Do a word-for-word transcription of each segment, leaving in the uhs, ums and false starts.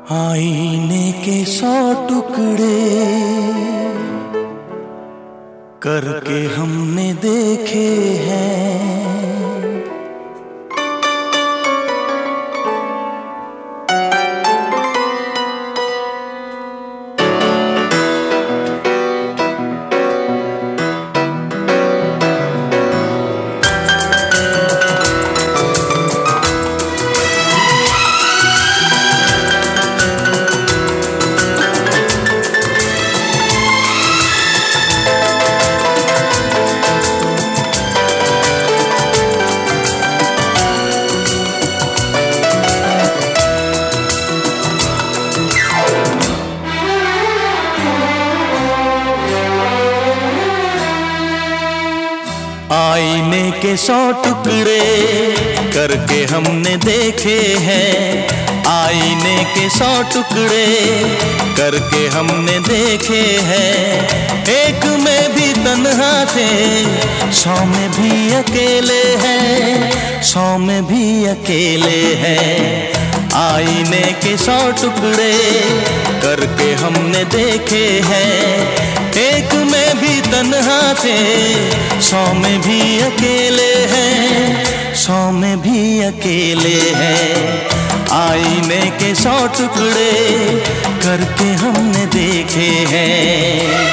आईने के सौ टुकड़े करके हमने देखे हैं। आईने के सौ टुकड़े करके हमने देखे हैं। आईने के सौ टुकड़े करके हमने देखे हैं। एक में भी तन्हा थे, सौ में भी अकेले हैं, सौ में भी अकेले हैं। आईने के सौ टुकड़े करके हमने देखे हैं। एक में भी तन्हा थे, सौ में भी अकेले हैं, सौ में भी अकेले हैं। आईने के सौ टुकड़े करके हमने देखे हैं।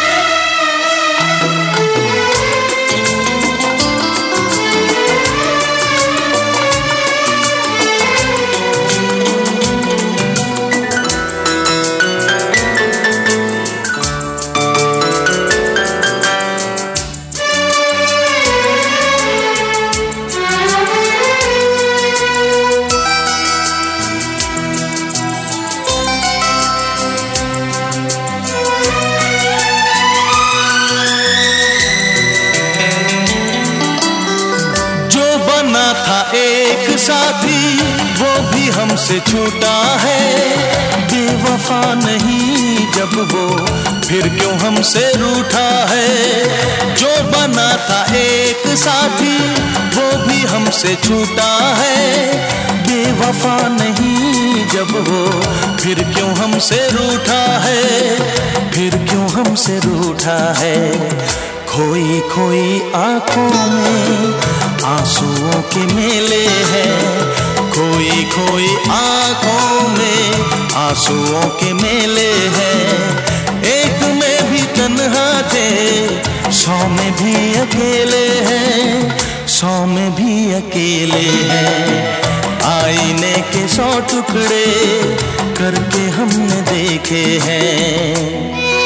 था एक साथी वो भी हमसे छूटा है। बेवफा नहीं जब वो फिर क्यों हमसे रूठा है। जो बना था एक साथी वो भी हमसे छूटा है। बेवफा नहीं जब वो फिर क्यों हमसे रूठा है, फिर क्यों हमसे रूठा है। खोई खोई आंखों में आंसुओं के मेले हैं। खोई खोई आंखों में आंसुओं के मेले हैं। एक में भी तन्हा थे, सौ में भी अकेले हैं, सौ में भी अकेले हैं। आईने के सौ टुकड़े करके हमने देखे हैं।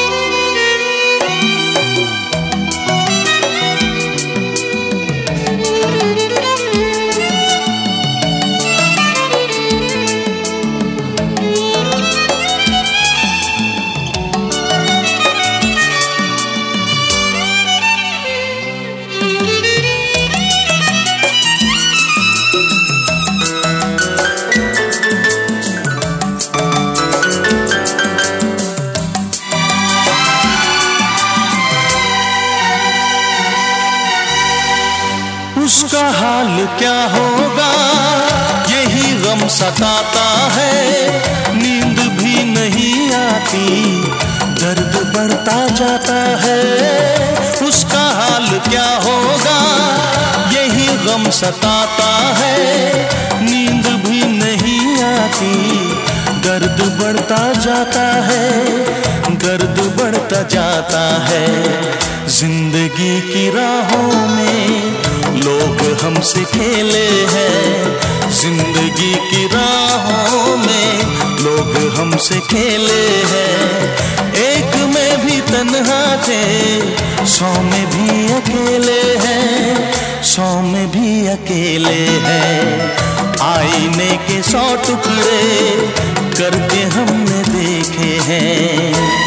उसका हाल क्या होगा यही गम सताता है। नींद भी नहीं आती, दर्द बढ़ता जाता है। उसका हाल क्या होगा यही गम सताता है। नींद भी नहीं आती, दर्द बढ़ता जाता है, दर्द बढ़ता जाता है। जिंदगी की राहों में लोग हमसे खेले हैं। जिंदगी की राहों में लोग हमसे खेले हैं। एक में भी तन्हा थे, सौ में भी अकेले हैं, सौ में भी अकेले हैं। आईने के सौ टुकड़े करके हमने देखे हैं।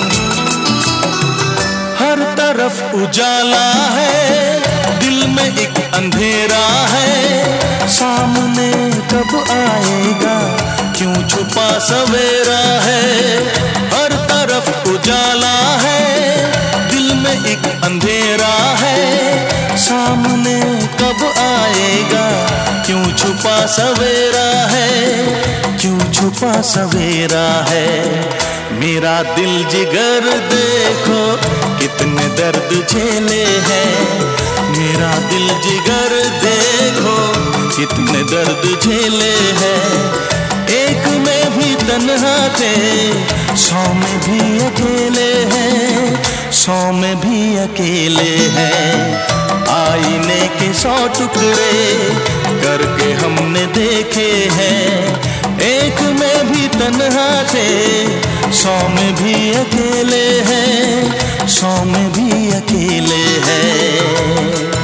उजाला है, दिल में एक अंधेरा है, सामने कब आएगा, क्यों छुपा सवेरा है। हर तरफ उजाला है, दिल में एक अंधेरा है, सामने कब आएगा, क्यों छुपा सवेरा है, क्यों छुपा सवेरा है। मेरा दिल जिगर देखो कितने दर्द झेले हैं, मेरा दिल जिगर देखो कितने दर्द झेले हैं। एक में भी तन्हा थे, सौ में भी अकेले हैं, सौ में भी अकेले हैं। आईने के सौ टुकड़े करके हमने देखे हैं, एक में भी तन्हा थे, सौ में भी अकेले हैं, सौ में भी अकेले हैं।